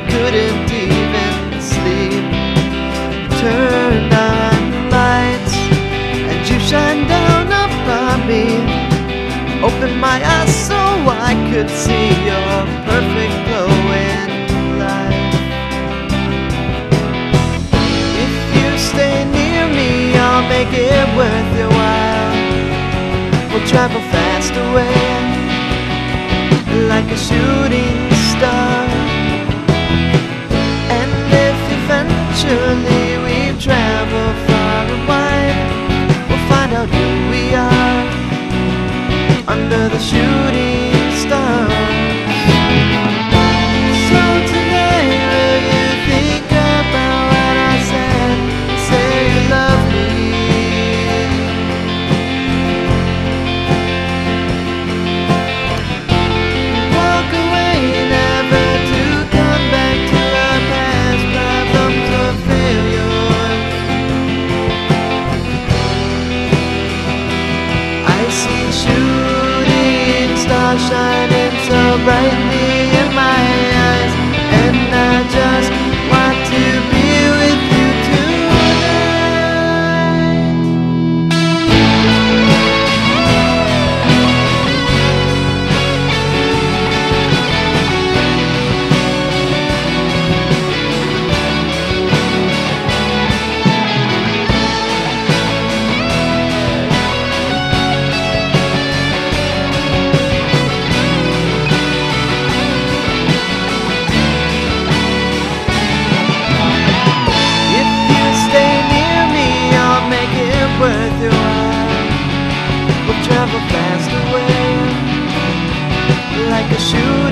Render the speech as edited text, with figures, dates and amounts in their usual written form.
couldn't even sleep. Turned on the lights and you shine down upon me. Opened my eyes so I could see your perfect glowing light. If you stay near me, I'll make it worth your while. We'll travel fast away like a shooting star. And if eventually we travel far and wide, we'll find out who we are under the shooting stars. So tonight, will you think about what I said and say you love me? Walk away, never to come back to our past problems or failures. I see shooting stars shining so brightly in my eyes, and I just want to be with you tonight. Worth your while. We'll travel fast away like a shooting